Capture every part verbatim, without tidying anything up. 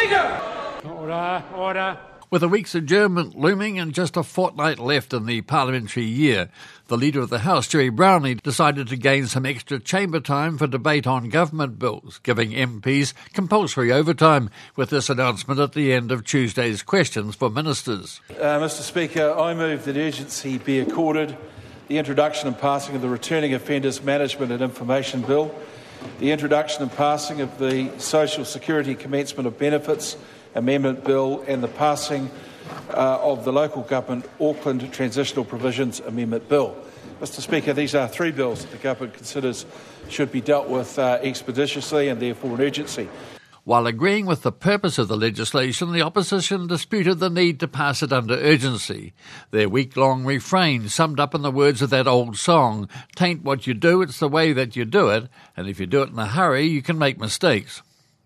Speaker! Order, order. With a week's adjournment looming and just a fortnight left in the parliamentary year, the Leader of the House, Gerry Brownlee, decided to gain some extra chamber time for debate on government bills, giving M Ps compulsory overtime with this announcement at the end of Tuesday's questions for ministers. Uh, Mister Speaker, I move that urgency be accorded the introduction and passing of the Returning Offenders Management and Information Bill, the introduction and passing of the Social Security Commencement of Benefits Amendment Bill, and the passing uh, of the Local Government Auckland Transitional Provisions Amendment Bill. Mister Speaker, these are three bills that the Government considers should be dealt with uh, expeditiously and therefore an urgency. While agreeing with the purpose of the legislation, the opposition disputed the need to pass it under urgency. Their week-long refrain summed up in the words of that old song, "Tain't what you do, it's the way that you do it, and if you do it in a hurry, you can make mistakes."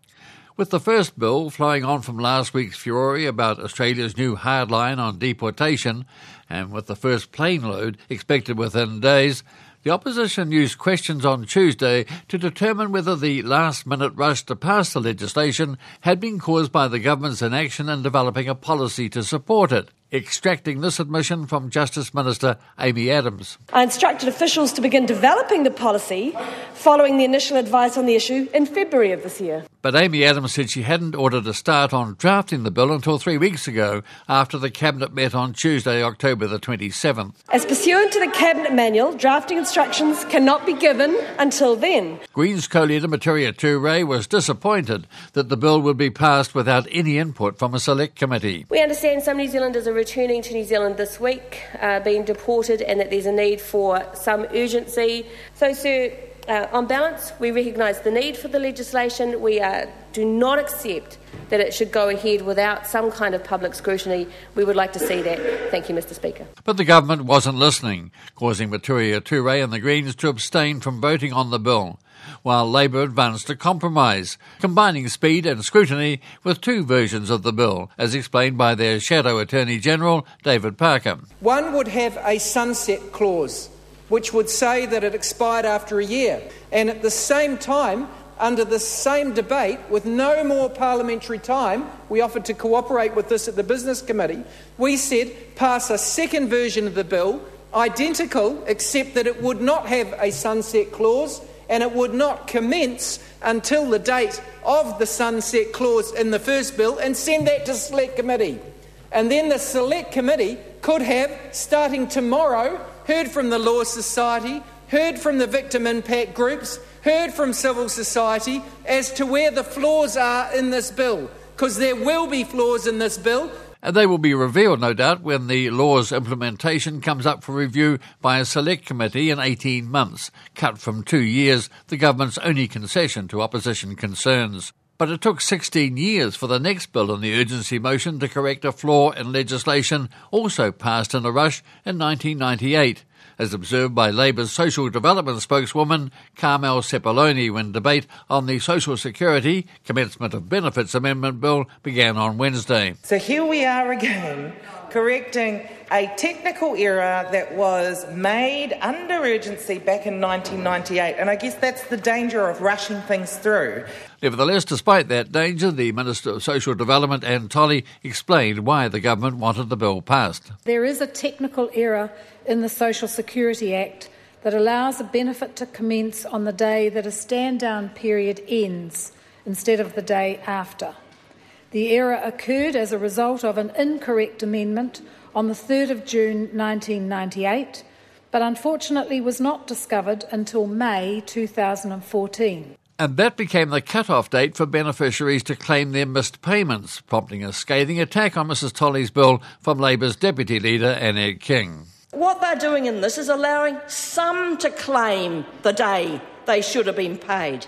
With the first bill flowing on from last week's furore about Australia's new hardline on deportation, and with the first plane load expected within days, the opposition used questions on Tuesday to determine whether the last-minute rush to pass the legislation had been caused by the government's inaction in developing a policy to support it. Extracting this admission from Justice Minister Amy Adams. I instructed officials to begin developing the policy following the initial advice on the issue in February of this year. But Amy Adams said she hadn't ordered a start on drafting the bill until three weeks ago, after the Cabinet met on Tuesday, October the twenty-seventh. As pursuant to the Cabinet manual, drafting instructions cannot be given until then. Greens co-leader Maturia Ture was disappointed that the bill would be passed without any input from a select committee. We understand some New Zealanders are returning to New Zealand this week, uh, being deported, and that there's a need for some urgency. So, sir, uh, on balance, we recognise the need for the legislation. We uh, do not accept that it should go ahead without some kind of public scrutiny. We would like to see that. Thank you, Mister Speaker. But the government wasn't listening, causing Maturia Ture and the Greens to abstain from voting on the bill, while Labour advanced a compromise, combining speed and scrutiny with two versions of the bill, as explained by their Shadow Attorney-General, David Parker. One would have a sunset clause, which would say that it expired after a year, and at the same time, under the same debate, with no more parliamentary time, we offered to cooperate with this at the Business Committee, we said pass a second version of the bill, identical, except that it would not have a sunset clause, and it would not commence until the date of the sunset clause in the first bill, and send that to Select Committee. And then the Select Committee could have, starting tomorrow, heard from the Law Society, heard from the victim impact groups, heard from civil society as to where the flaws are in this bill, because there will be flaws in this bill. And they will be revealed, no doubt, when the law's implementation comes up for review by a select committee in eighteen months, cut from two years, the government's only concession to opposition concerns. But it took sixteen years for the next bill in the urgency motion to correct a flaw in legislation also passed in a rush in nineteen ninety-eight, as observed by Labour's Social Development spokeswoman Carmel Sepuloni when debate on the Social Security Commencement of Benefits Amendment Bill began on Wednesday. So here we are again, correcting a technical error that was made under urgency back in nineteen ninety-eight, and I guess that's the danger of rushing things through. Nevertheless, despite that danger, the Minister of Social Development, Anne Tolley, explained why the government wanted the bill passed. There is a technical error in the Social Security Act that allows a benefit to commence on the day that a stand-down period ends instead of the day after. The error occurred as a result of an incorrect amendment on the third of June nineteen ninety-eight, but unfortunately was not discovered until May two thousand fourteen. And that became the cut-off date for beneficiaries to claim their missed payments, prompting a scathing attack on Missus Tolley's bill from Labour's Deputy Leader, Annette King. What they're doing in this is allowing some to claim the day they should have been paid.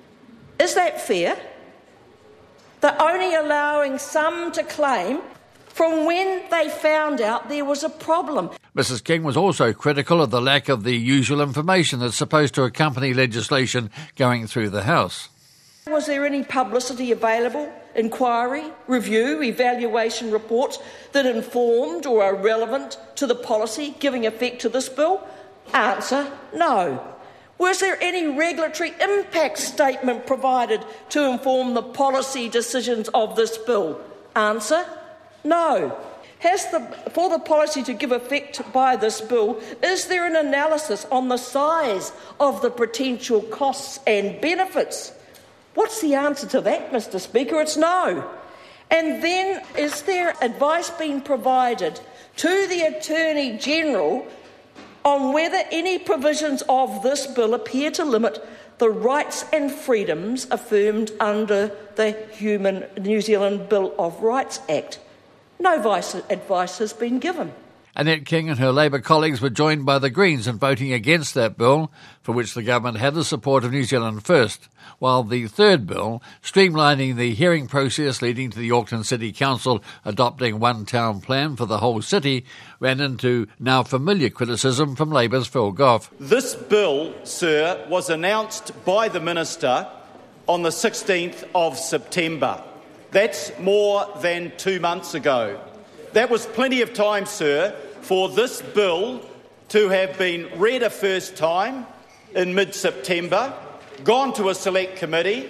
Is that fair? They're only allowing some to claim from when they found out there was a problem. Missus King was also critical of the lack of the usual information that's supposed to accompany legislation going through the House. Was there any publicity available, inquiry, review, evaluation reports that informed or are relevant to the policy giving effect to this bill? Answer, no. Was there any regulatory impact statement provided to inform the policy decisions of this bill? Answer, no. Has the, for the policy to give effect by this bill, is there an analysis on the size of the potential costs and benefits? What's the answer to that, Mister Speaker? It's no. And then, is there advice being provided to the Attorney-General on whether any provisions of this bill appear to limit the rights and freedoms affirmed under the Human New Zealand Bill of Rights Act? No advice has been given. Annette King and her Labour colleagues were joined by the Greens in voting against that bill, for which the government had the support of New Zealand First, while the third bill, streamlining the hearing process leading to the Auckland City Council adopting one town plan for the whole city, ran into now familiar criticism from Labour's Phil Goff. This bill, sir, was announced by the Minister on the sixteenth of September. That's more than two months ago. That was plenty of time, sir, for this bill to have been read a first time in mid-September, gone to a select committee,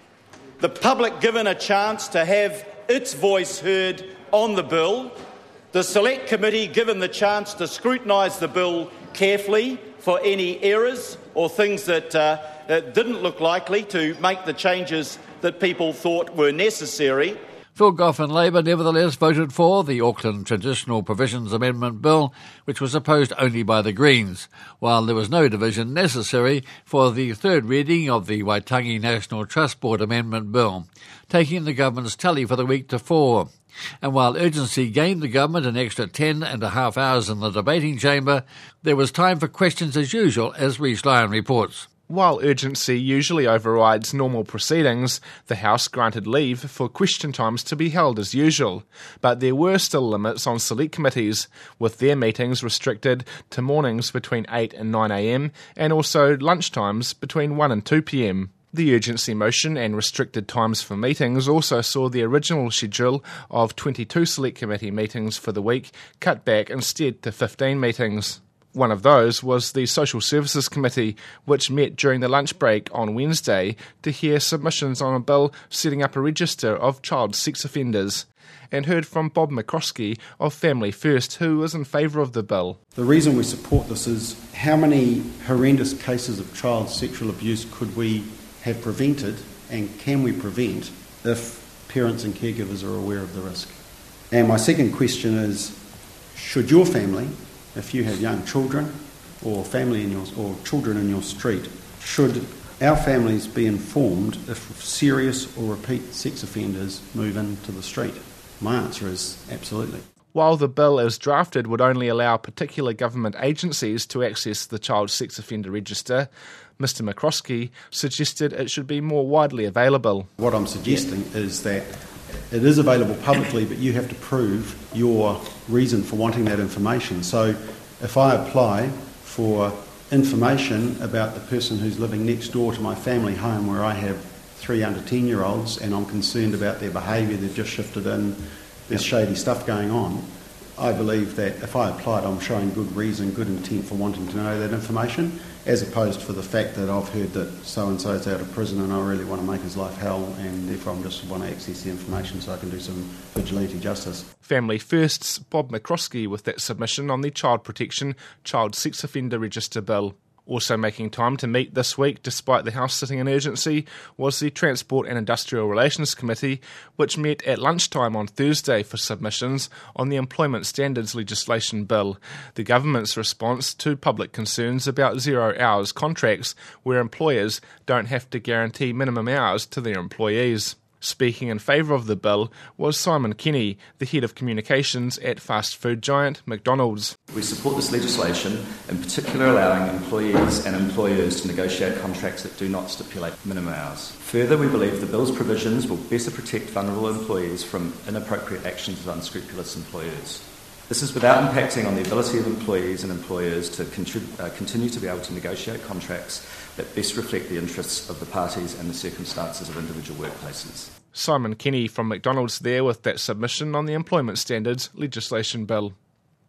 the public given a chance to have its voice heard on the bill, the select committee given the chance to scrutinise the bill carefully for any errors or things that, uh, that didn't look likely to make the changes that people thought were necessary. Phil Goff and Labour nevertheless voted for the Auckland Transitional Provisions Amendment Bill, which was opposed only by the Greens, while there was no division necessary for the third reading of the Waitangi National Trust Board Amendment Bill, taking the government's tally for the week to four. And while urgency gained the government an extra ten and a half hours in the debating chamber, there was time for questions as usual, as Rhys Lyon reports. While urgency usually overrides normal proceedings, the House granted leave for question times to be held as usual. But there were still limits on select committees, with their meetings restricted to mornings between eight and nine a m and also lunchtimes between one and two p m. The urgency motion and restricted times for meetings also saw the original schedule of twenty-two select committee meetings for the week cut back instead to fifteen meetings. One of those was the Social Services Committee, which met during the lunch break on Wednesday to hear submissions on a bill setting up a register of child sex offenders, and heard from Bob McCroskey of Family First, who was in favour of the bill. The reason we support this is how many horrendous cases of child sexual abuse could we have prevented, and can we prevent, if parents and caregivers are aware of the risk? And my second question is, should your family, if you have young children or family in your or children in your street, should our families be informed if serious or repeat sex offenders move into the street? My answer is absolutely. While the bill as drafted would only allow particular government agencies to access the child sex offender register, Mister McCroskey suggested it should be more widely available. What I'm suggesting yeah. is that it is available publicly, but you have to prove your reason for wanting that information. So if I apply for information about the person who's living next door to my family home where I have three under ten-year-olds and I'm concerned about their behaviour, they've just shifted in, there's shady stuff going on, I believe that if I applied, I'm showing good reason, good intent for wanting to know that information, as opposed to the fact that I've heard that so-and-so is out of prison and I really want to make his life hell, and therefore I just want to access the information so I can do some vigilante justice. Family First's Bob McCroskey with that submission on the Child Protection Child Sex Offender Register Bill. Also making time to meet this week, despite the House sitting in urgency, was the Transport and Industrial Relations Committee, which met at lunchtime on Thursday for submissions on the Employment Standards Legislation Bill, the government's response to public concerns about zero-hours contracts where employers don't have to guarantee minimum hours to their employees. Speaking in favour of the bill was Simon Kenny, the head of communications at fast food giant McDonald's. We support this legislation, in particular allowing employees and employers to negotiate contracts that do not stipulate minimum hours. Further, we believe the bill's provisions will better protect vulnerable employees from inappropriate actions of unscrupulous employers. This is without impacting on the ability of employees and employers to contrib- uh, continue to be able to negotiate contracts that best reflect the interests of the parties and the circumstances of individual workplaces. Simon Kenny from McDonald's there with that submission on the Employment Standards Legislation Bill.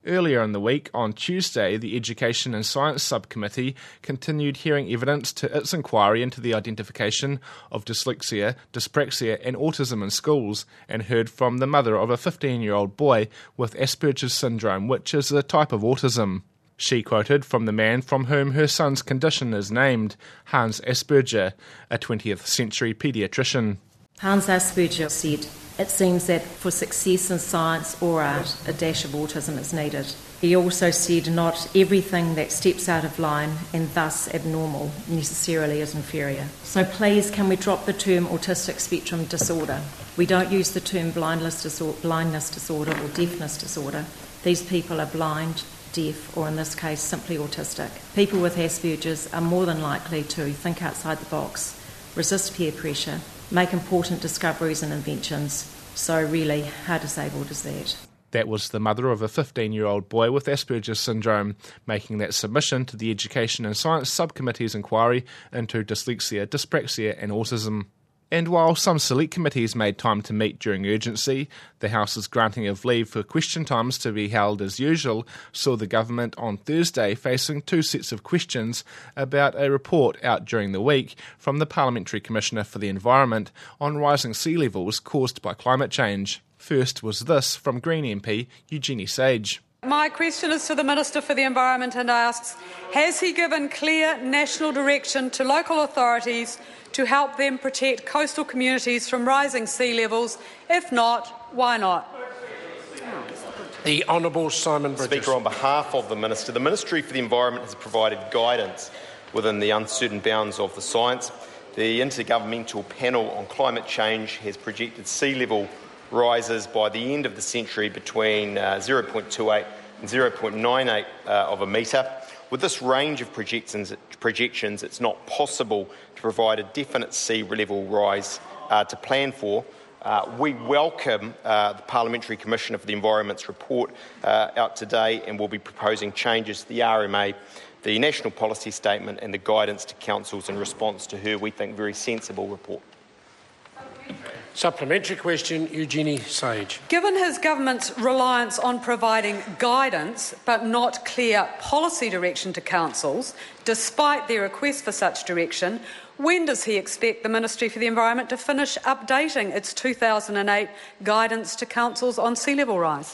Earlier in the week, on Tuesday, the Education and Science Subcommittee continued hearing evidence to its inquiry into the identification of dyslexia, dyspraxia and autism in schools, and heard from the mother of a fifteen-year-old boy with Asperger's syndrome, which is a type of autism. She quoted from the man from whom her son's condition is named, Hans Asperger, a twentieth century paediatrician. Hans Asperger said, "It seems that for success in science or art, a dash of autism is needed." He also said not everything that steps out of line and thus abnormal necessarily is inferior. So please, can we drop the term autistic spectrum disorder? We don't use the term blindness disorder, blindness disorder or deafness disorder. These people are blind, deaf, or in this case, simply autistic. People with Asperger's are more than likely to think outside the box, resist peer pressure, make important discoveries and inventions. So really, how disabled is that? That was the mother of a fifteen-year-old boy with Asperger's syndrome, making that submission to the Education and Science Subcommittee's inquiry into dyslexia, dyspraxia and autism. And while some select committees made time to meet during urgency, the House's granting of leave for question times to be held as usual saw the government on Thursday facing two sets of questions about a report out during the week from the Parliamentary Commissioner for the Environment on rising sea levels caused by climate change. First was this from Green M P Eugenie Sage. My question is to the Minister for the Environment and asks, has he given clear national direction to local authorities to help them protect coastal communities from rising sea levels? If not, why not? The Honourable Simon Bridges. Speaker, on behalf of the Minister, the Ministry for the Environment has provided guidance within the uncertain bounds of the science. The Intergovernmental Panel on Climate Change has projected sea level rises by the end of the century between uh, zero point two eight and zero point nine eight uh, of a metre. With this range of projections, projections, it's not possible to provide a definite sea level rise uh, to plan for. Uh, we welcome uh, the Parliamentary Commissioner for the Environment's report uh, out today, and will be proposing changes to the R M A, the National Policy Statement and the guidance to councils in response to her, we think, very sensible report. Supplementary question, Eugenie Sage. Given his government's reliance on providing guidance but not clear policy direction to councils, despite their request for such direction, when does he expect the Ministry for the Environment to finish updating its two thousand eight guidance to councils on sea level rise?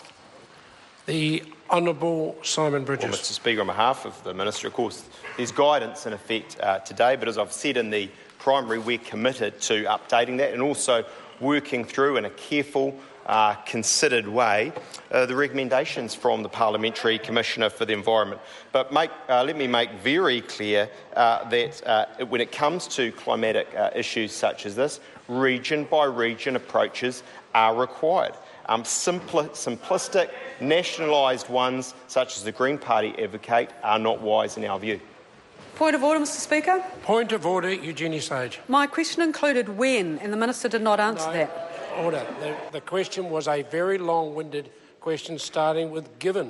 The Honourable Simon Bridges. Well, Mister Speaker, on behalf of the Minister, of course, there's guidance in effect uh, today, but as I've said in the primary, we're committed to updating that and also working through in a careful, uh, considered way uh, the recommendations from the Parliamentary Commissioner for the Environment. But make, uh, let me make very clear uh, that uh, when it comes to climatic uh, issues such as this, region-by-region approaches are required. Um, simpli- simplistic, nationalised ones, such as the Green Party advocate, are not wise in our view. Point of order, Mister Speaker. Point of order, Eugenie Sage. My question included when, and the Minister did not answer no, that. Order. The, the question was a very long-winded question starting with given.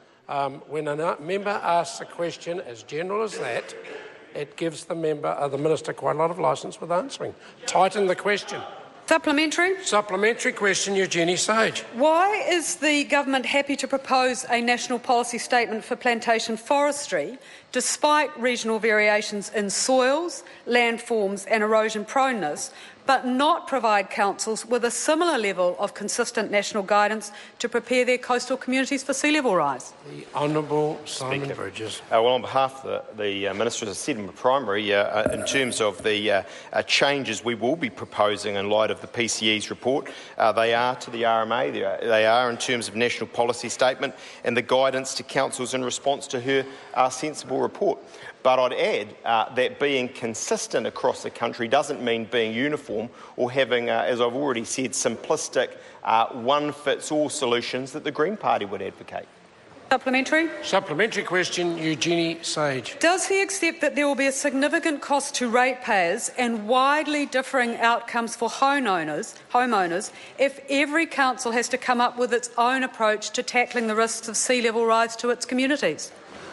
Um, when a member asks a question as general as that, it gives the member, uh, the Minister, quite a lot of licence with answering. Tighten the question. Supplementary. Supplementary question, Eugenie Sage. Why is the government happy to propose a national policy statement for plantation forestry despite regional variations in soils, landforms and erosion proneness, but not provide councils with a similar level of consistent national guidance to prepare their coastal communities for sea level rise? The Honourable Simon Speaker. Bridges. Uh, well, on behalf of the, the uh, Minister, as I said in the primary, uh, uh, in terms of the uh, uh, changes we will be proposing in light of the P C E's report, uh, they are to the R M A, they are, they are in terms of national policy statement and the guidance to councils in response to her uh, sensible report. But I'd add uh, that being consistent across the country doesn't mean being uniform or having, uh, as I've already said, simplistic uh, one-fits-all solutions that the Green Party would advocate. Supplementary. Supplementary question, Eugenie Sage. Does he accept that there will be a significant cost to ratepayers and widely differing outcomes for homeowners, homeowners if every council has to come up with its own approach to tackling the risks of sea level rise to its communities?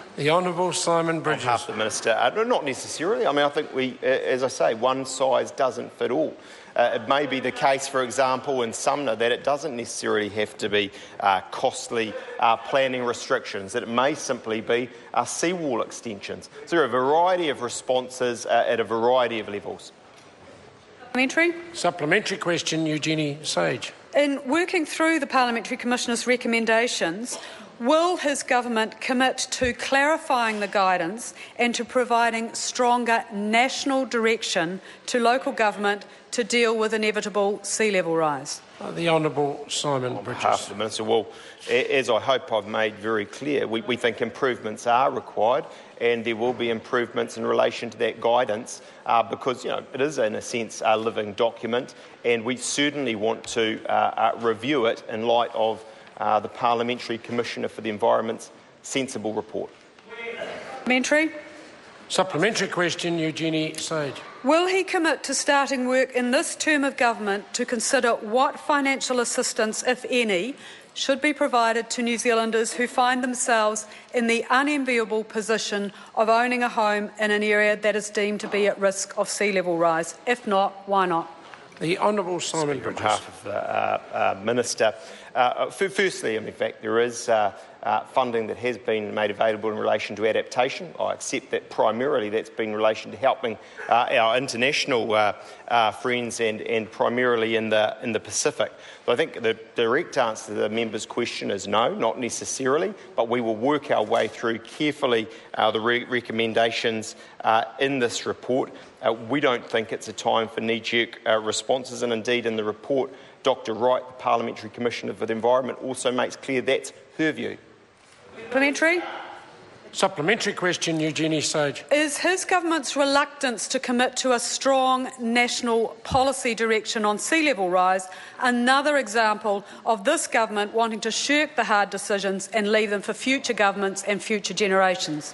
The Honourable Simon Bridges. On behalf of the Minister, uh, not necessarily. I mean, I think we, uh, as I say, one size doesn't fit all. Uh, it may be the case, for example, in Sumner, that it doesn't necessarily have to be uh, costly uh, planning restrictions, that it may simply be uh, seawall extensions. So there are a variety of responses uh, at a variety of levels. Supplementary. Supplementary question, Eugenie Sage. In working through the Parliamentary Commissioner's recommendations, will his government commit to clarifying the guidance and to providing stronger national direction to local government to deal with inevitable sea level rise? Uh, the Honourable Simon On Bridges. behalf of the Minister, well, as I hope I've made very clear, we, we think improvements are required, and there will be improvements in relation to that guidance uh, because, you know, it is, in a sense, a living document, and we certainly want to uh, uh, review it in light of uh, the Parliamentary Commissioner for the Environment's sensible report. Supplementary. Supplementary question, Eugenie Sage. Will he commit to starting work in this term of government to consider what financial assistance, if any, should be provided to New Zealanders who find themselves in the unenviable position of owning a home in an area that is deemed to be at risk of sea level rise? If not, why not? The Honourable Simon Bridges. On behalf of the uh, uh, Minister, uh, firstly, in fact, there is uh, uh, funding that has been made available in relation to adaptation. I accept that primarily that's been in relation to helping uh, our international uh, uh, friends and, and primarily in the in the Pacific. So I think the direct answer to the member's question is no, not necessarily, but we will work our way through carefully uh, the re- recommendations uh, in this report. Uh, we don't think it's a time for knee-jerk uh, responses, and indeed in the report, Doctor Wright, the Parliamentary Commissioner for the Environment, also makes clear that's her view. Supplementary. Supplementary question, Eugenie Sage. Is his government's reluctance to commit to a strong national policy direction on sea level rise another example of this government wanting to shirk the hard decisions and leave them for future governments and future generations?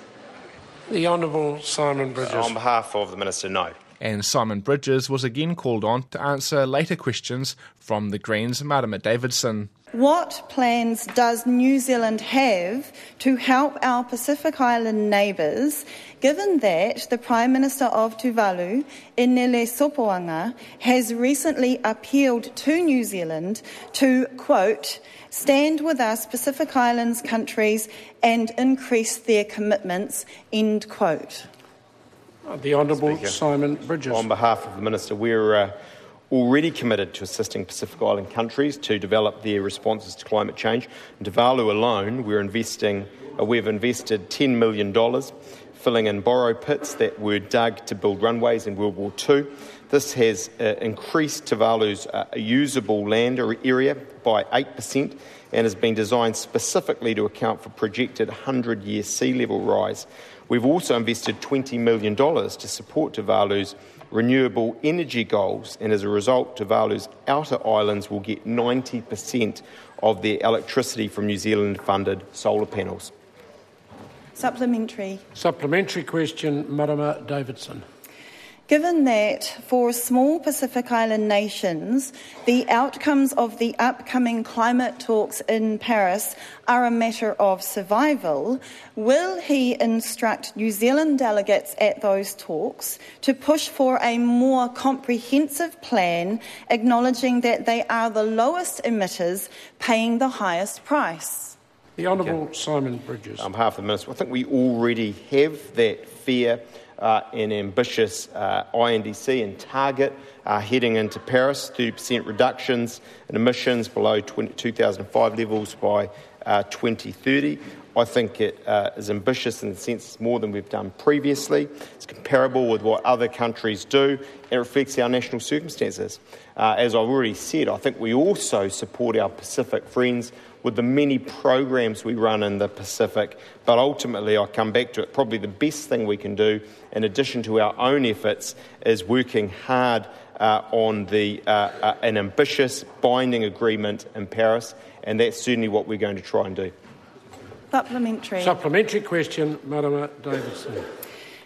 The Honourable Simon Bridges. On behalf of the Minister, no. And Simon Bridges was again called on to answer later questions from the Greens' Marama Davidson. What plans does New Zealand have to help our Pacific Island neighbours, given that the Prime Minister of Tuvalu, Inele Sopoaga, has recently appealed to New Zealand to, quote, stand with us Pacific Islands countries and increase their commitments, end quote? The Honourable Speaker, Simon Bridges. On behalf of the Minister, we're uh, already committed to assisting Pacific Island countries to develop their responses to climate change. In Tuvalu alone, we're investing, uh, we've invested ten million dollars filling in borrow pits that were dug to build runways in World War Two. This has uh, increased Tuvalu's uh, usable land area by eight percent and has been designed specifically to account for projected hundred-year sea level rise. We've also invested twenty million dollars to support Tuvalu's renewable energy goals, and as a result, Tuvalu's outer islands will get ninety percent of their electricity from New Zealand-funded solar panels. Supplementary. Supplementary question, Marama Davidson. Given that for small Pacific Island nations, the outcomes of the upcoming climate talks in Paris are a matter of survival, will he instruct New Zealand delegates at those talks to push for a more comprehensive plan, acknowledging that they are the lowest emitters paying the highest price? The Honourable Simon Bridges. On behalf of the Minister, I think we already have that fair Uh, an ambitious uh, I N D C and target uh, heading into Paris, thirty percent reductions in emissions below two thousand five levels by uh, twenty thirty. I think it uh, is ambitious in the sense it's more than we've done previously. It's comparable with what other countries do and it reflects our national circumstances. Uh, as I've already said, I think we also support our Pacific friends with the many programs we run in the Pacific, but ultimately, I come back to it, probably the best thing we can do, in addition to our own efforts, is working hard uh, on the uh, uh, an ambitious, binding agreement in Paris, and that's certainly what we're going to try and do. Supplementary. Supplementary question, Marama Davidson.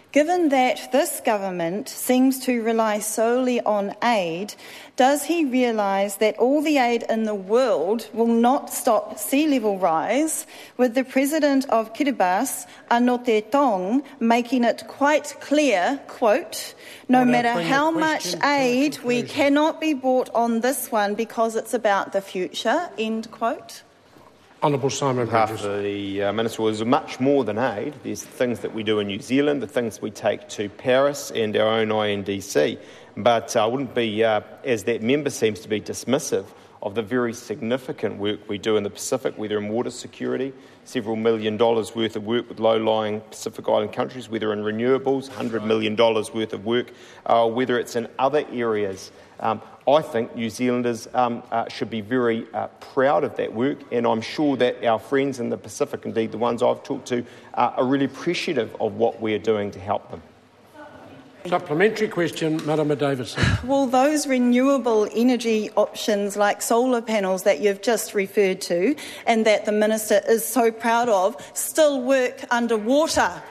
Given that this government seems to rely solely on aid, does he realise that all the aid in the world will not stop sea level rise, with the President of Kiribati, Anote Tong, making it quite clear, quote, no matter how much aid, we cannot be bought on this one because it's about the future, end quote? Honourable Simon Bridges. On behalf of the uh, Minister, well, there's much more than aid. There's things that we do in New Zealand, the things we take to Paris and our own I N D C. But I uh, wouldn't be, uh, as that member seems to be, dismissive of the very significant work we do in the Pacific, whether in water security, several million dollars worth of work with low-lying Pacific Island countries, whether in renewables, one hundred million dollars worth of work, uh, whether it's in other areas. Um, I think New Zealanders um, uh, should be very uh, proud of that work, and I'm sure that our friends in the Pacific, indeed the ones I've talked to, uh, are really appreciative of what we're doing to help them. Supplementary question, Marama Davidson. Will those renewable energy options like solar panels that you've just referred to and that the Minister is so proud of still work underwater?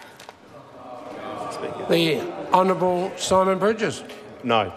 The Honourable Simon Bridges. No.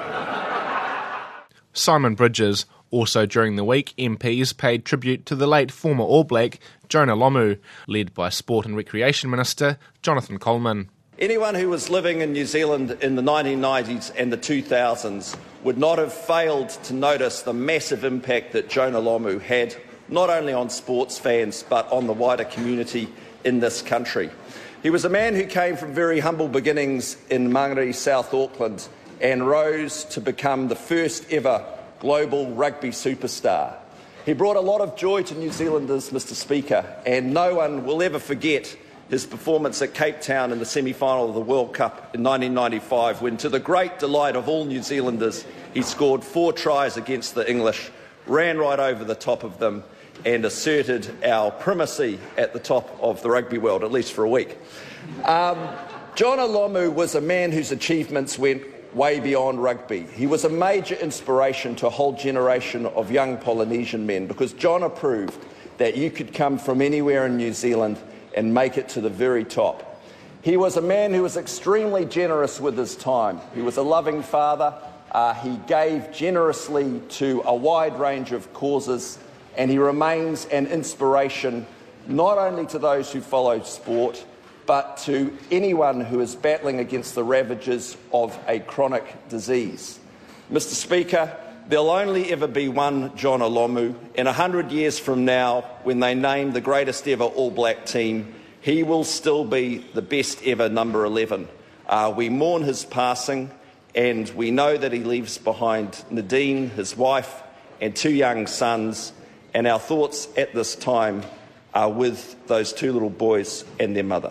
Simon Bridges. Also during the week, M Ps paid tribute to the late former All Black, Jonah Lomu, led by Sport and Recreation Minister Jonathan Coleman. Anyone who was living in New Zealand in the nineteen nineties and the two thousands would not have failed to notice the massive impact that Jonah Lomu had, not only on sports fans, but on the wider community in this country. He was a man who came from very humble beginnings in Mangere, South Auckland, and rose to become the first ever global rugby superstar. He brought a lot of joy to New Zealanders, Mister Speaker, and no one will ever forget his performance at Cape Town in the semi-final of the World Cup in nineteen ninety-five, when, to the great delight of all New Zealanders, he scored four tries against the English, ran right over the top of them, and asserted our primacy at the top of the rugby world, at least for a week. Um, Jonah Lomu was a man whose achievements went way beyond rugby. He was a major inspiration to a whole generation of young Polynesian men, because Jonah proved that you could come from anywhere in New Zealand and make it to the very top. He was a man who was extremely generous with his time. He was a loving father. Uh, he gave generously to a wide range of causes, and he remains an inspiration not only to those who follow sport, but to anyone who is battling against the ravages of a chronic disease. Mister Speaker, there'll only ever be one Jonah Lomu. In a hundred years from now, when they name the greatest ever All Black team, he will still be the best ever number eleven. Uh, we mourn his passing, and we know that he leaves behind Nadine, his wife, and two young sons, and our thoughts at this time are with those two little boys and their mother.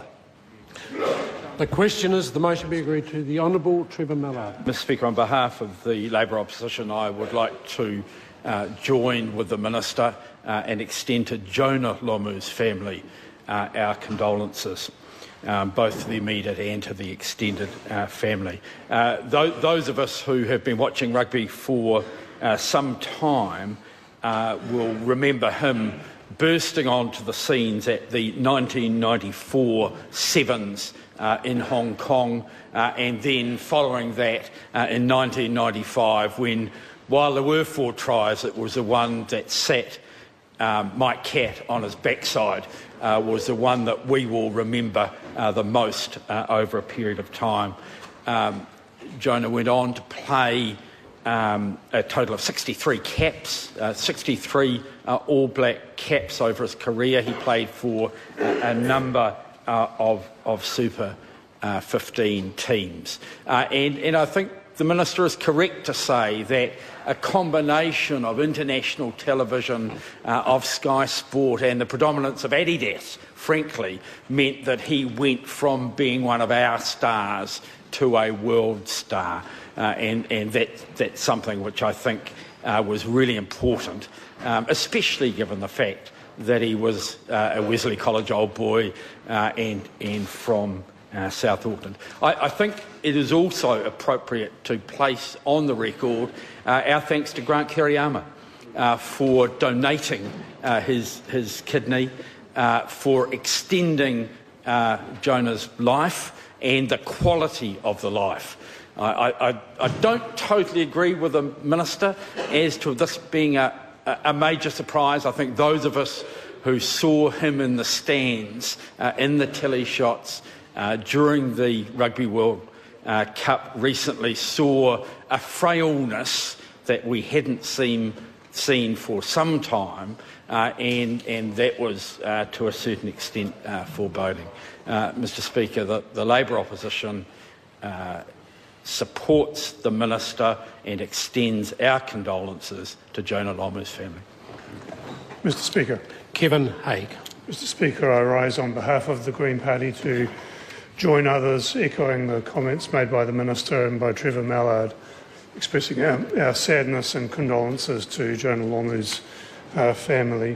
The question is, the motion be agreed to. The Honourable Trevor Mallard. Mister Speaker, on behalf of the Labour opposition, I would like to uh, join with the Minister uh, and extend to Jonah Lomu's family uh, our condolences, um, both to the immediate and to the extended uh, family. Uh, th- those of us who have been watching rugby for uh, some time uh, will remember him bursting onto the scenes at the nineteen ninety-four Sevens uh, in Hong Kong, uh, and then following that uh, in nineteen ninety-five, when, while there were four tries, it was the one that sat um, Mike Catt on his backside, uh, was the one that we will remember uh, the most uh, over a period of time. Um, Jonah went on to play Um, a total of sixty-three caps, uh, sixty-three uh, All Black caps over his career. He played for uh, a number uh, of, of Super uh, fifteen teams. Uh, and, and I think the Minister is correct to say that a combination of international television, uh, of Sky Sport, and the predominance of Adidas, frankly, meant that he went from being one of our stars to a world star. Uh, and and that, that's something which I think uh, was really important, um, especially given the fact that he was uh, a Wesley College old boy uh, and, and from uh, South Auckland. I, I think it is also appropriate to place on the record uh, our thanks to Grant Kiriyama uh, for donating uh, his, his kidney, uh, for extending uh, Jonah's life and the quality of the life. I, I, I don't totally agree with the Minister as to this being a, a major surprise. I think those of us who saw him in the stands, uh, in the telly shots uh, during the Rugby World uh, Cup recently saw a frailness that we hadn't seen, seen for some time, uh, and, and that was uh, to a certain extent uh, foreboding. Uh, Mister Speaker, the, the Labour opposition uh, supports the Minister and extends our condolences to Jonah Lomu's family. Mister Speaker. Kevin Haig. Mister Speaker, I rise on behalf of the Green Party to join others echoing the comments made by the Minister and by Trevor Mallard, expressing our, our sadness and condolences to Jonah Lomu's uh, family.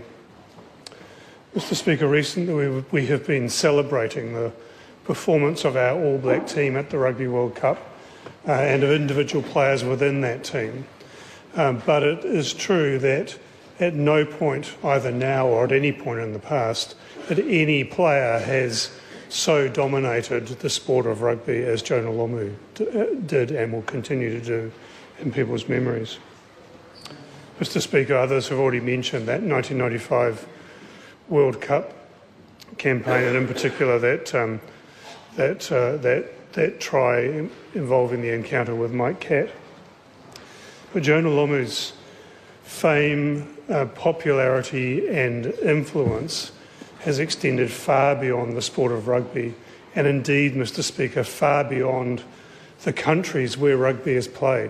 Mister Speaker, recently we, we have been celebrating the performance of our All Black team at the Rugby World Cup uh, and of individual players within that team. Um, but it is true that at no point, either now or at any point in the past, that any player has so dominated the sport of rugby as Jonah Lomu did and will continue to do in people's memories. Mister Speaker, others have already mentioned that nineteen ninety-five World Cup campaign, and in particular that um, that uh, that that try involving the encounter with Mike Catt. But Jonah Lomu's fame, uh, popularity and influence has extended far beyond the sport of rugby, and indeed, Mister Speaker, far beyond the countries where rugby is played.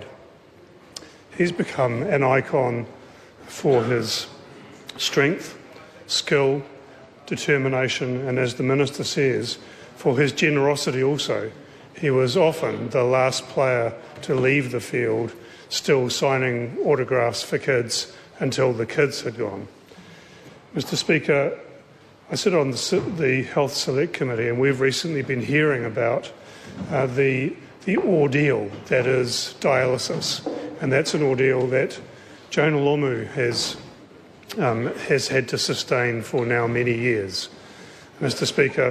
He's become an icon for his strength, skill, determination, and as the Minister says, for his generosity also. He was often the last player to leave the field, still signing autographs for kids until the kids had gone. Mister Speaker, I sit on the, the Health Select Committee, and we've recently been hearing about uh, the, the ordeal that is dialysis, and that's an ordeal that Jonah Lomu has, um, has had to sustain for now many years. Mister Speaker,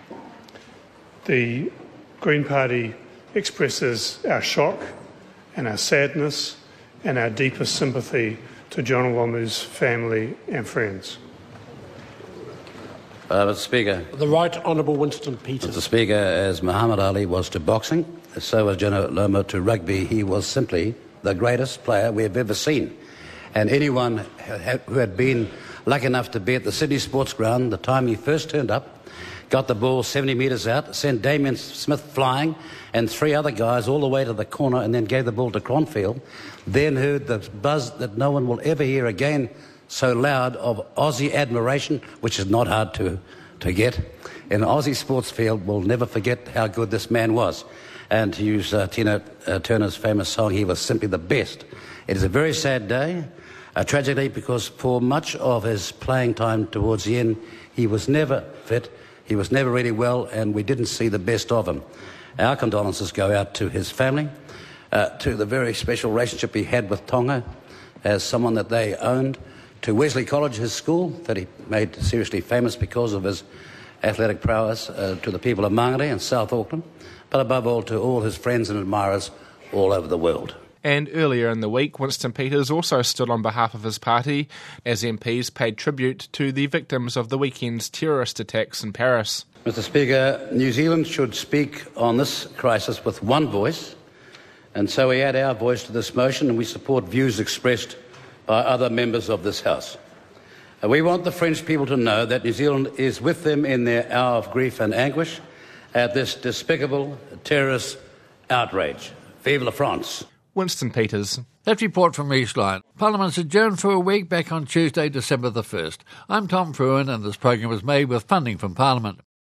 the Green Party expresses our shock and our sadness and our deepest sympathy to Jonah Lomu's family and friends. Uh, Mister Speaker. The Right Honourable Winston Peters. Mister Speaker, as Muhammad Ali was to boxing, so was Jonah Lomu to rugby. He was simply the greatest player we have ever seen. And anyone who had been lucky enough to be at the Sydney Sports Ground the time he first turned up, got the ball seventy metres out, sent Damien Smith flying and three other guys all the way to the corner and then gave the ball to Cronfield, then heard the buzz that no one will ever hear again so loud of Aussie admiration, which is not hard to, to get. In an Aussie sports field, we'll never forget how good this man was. And to use uh, Tina uh, Turner's famous song, he was simply the best. It is a very sad day, a tragedy, because for much of his playing time towards the end, he was never fit, he was never really well, and we didn't see the best of him. Our condolences go out to his family, uh, to the very special relationship he had with Tonga as someone that they owned, to Wesley College, his school, that he made seriously famous because of his athletic prowess, uh, to the people of Mangere and South Auckland, but above all to all his friends and admirers all over the world. And earlier in the week, Winston Peters also stood on behalf of his party as M Ps paid tribute to the victims of the weekend's terrorist attacks in Paris. Mister Speaker, New Zealand should speak on this crisis with one voice, and so we add our voice to this motion and we support views expressed by other members of this House. Uh, we want the French people to know that New Zealand is with them in their hour of grief and anguish at this despicable terrorist outrage. Vive la France. Winston Peters. That report from Eastline. Parliament's adjourned for a week back on Tuesday, December the first. I'm Tom Fruin, and this program was made with funding from Parliament.